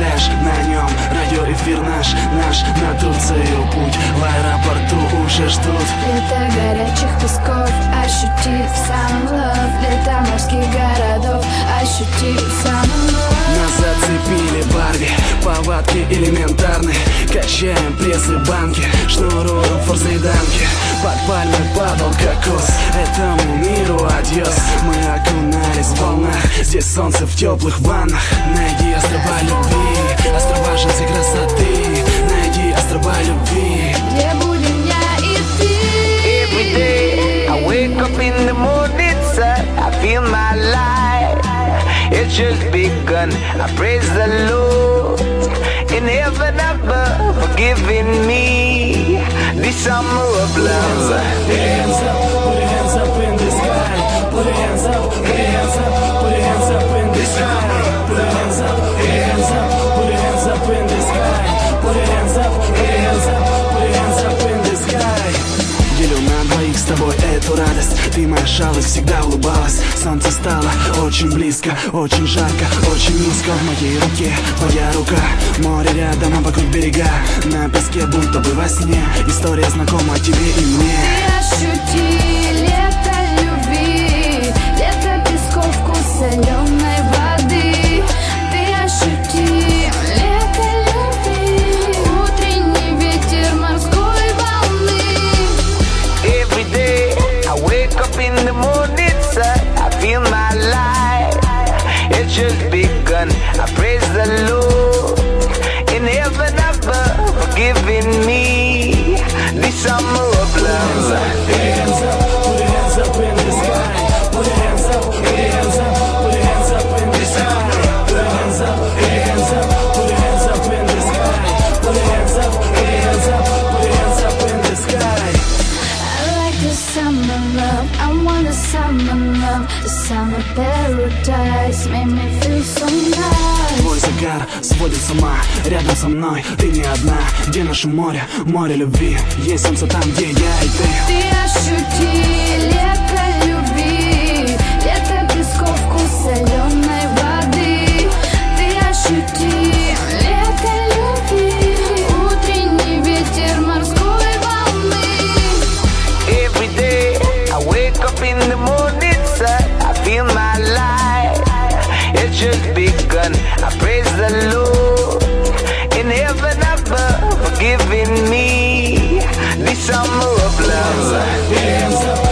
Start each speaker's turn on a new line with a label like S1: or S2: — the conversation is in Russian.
S1: пляж, на нем радиоэфир наш на Турцию путь. В аэропорту уже ждут.
S2: Лето горячих песков, ощутив сам лов. Лето морских городов, ощутив сам лов.
S1: Нас зацепили Барби, повадки элементарны. Качаем прессы банки, шнуруем форсы дамки. Под пальмой падал кокос, этому миру адьос. Мы окунались в волнах, здесь солнце в теплых ваннах. Найди острова любви, острова женской красоты. Найди острова любви,
S2: где будем я и ты.
S3: Every day I wake up in the morning sun, I feel my life, it's just begun. I praise the Lord in heaven above for giving me this summer of love.
S1: put your hands up, put your hands up in the sky. Put your hands up, put your hands up, put your hands up in the sky. Put your hands up, put your hands up, put your hands up in the sky. Put your hands up, put your hands up, put your hands up in the sky. Делю на двоих с тобой эту радость. Ты моя шалость, всегда улыбалась. Солнце стало очень близко, очень жарко, очень низко. В моей руке твоя рука, море рядом, а вокруг берега. На песке будто бы во сне, история знакома тебе и мне.
S2: Ты ощути лето любви, лето песков, вкус соленой воды. Ты ощути лето любви, утренний ветер морской волны.
S3: Every day I wake up in the morning sun, I feel my life, it's just begun. I praise the Lord in heaven above for giving me this summer of love.
S1: Put your hands up, put your hands up in the sky. Put your hands up, put your hands up, put your hands up in the sky. Put your hands up, put your hands up, put your hands up in the sky. Put your hands up, put your hands up, put your hands up in the sky.
S2: I like the summer love, I want the summer love. The summer paradise made me feel so nice.
S1: Твой загар сводит с ума, рядом со мной ты не одна. Где наше море, море любви? Есть солнце там, где я и ты.
S2: Ты ощути лето любви, лето песков, вкус соленой воды. Ты ощути лето любви, утренний ветер морской волны.
S3: Every day I wake up in the morning sun, I feel my life, it's just begun. I praise the Lord in heaven above for giving me this summer of love.
S1: Put your hands up,